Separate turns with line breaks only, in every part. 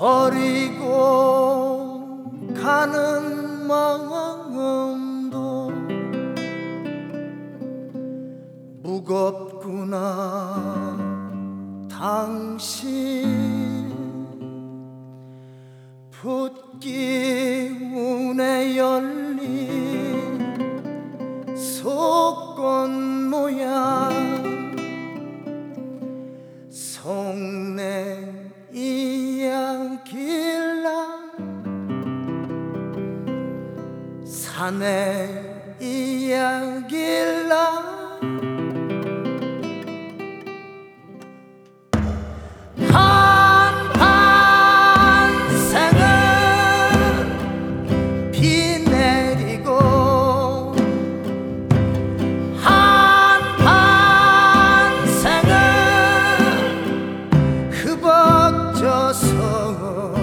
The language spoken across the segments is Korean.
버리고 가는 마음도 무겁구나. 당신 붓기운에 열린 속건 모양 속내 이야길랑 산의 이야길랑 한반생은 비 내리고 한반생은 흩어져서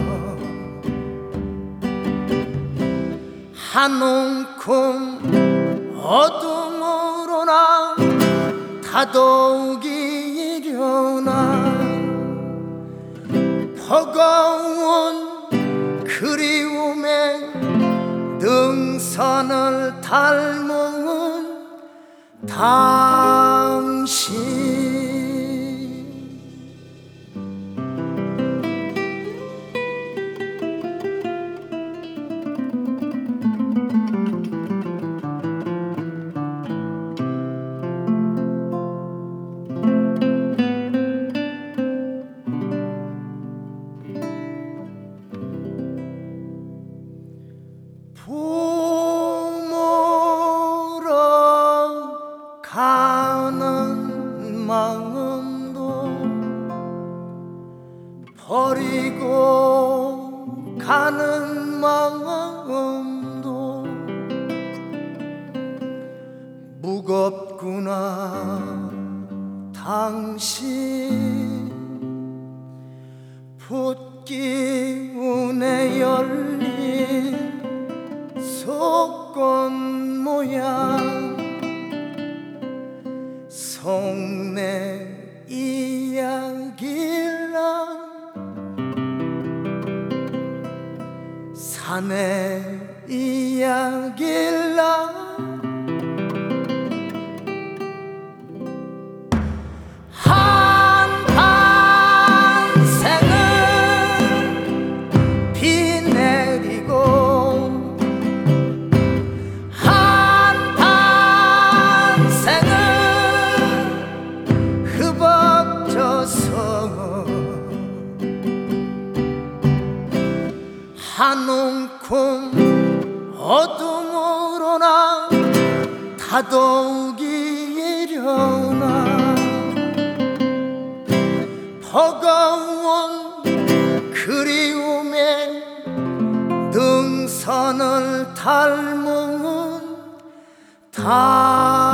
한 움큼 어둠으로나 다독이 이려나 버거운 그리움에 능선을 닮은 당신 부모로 가는 마음도 버리고 가는 마음도 무겁구나. 당신 붓기운에 열린 속건 모양 속내 이야길랑 산의 이야길랑 한반생은 비 내리고 한반생은 흩어져서 한 움큼 어둠으로나 다독이 이려나 버거운 그리움에 능선을 닮은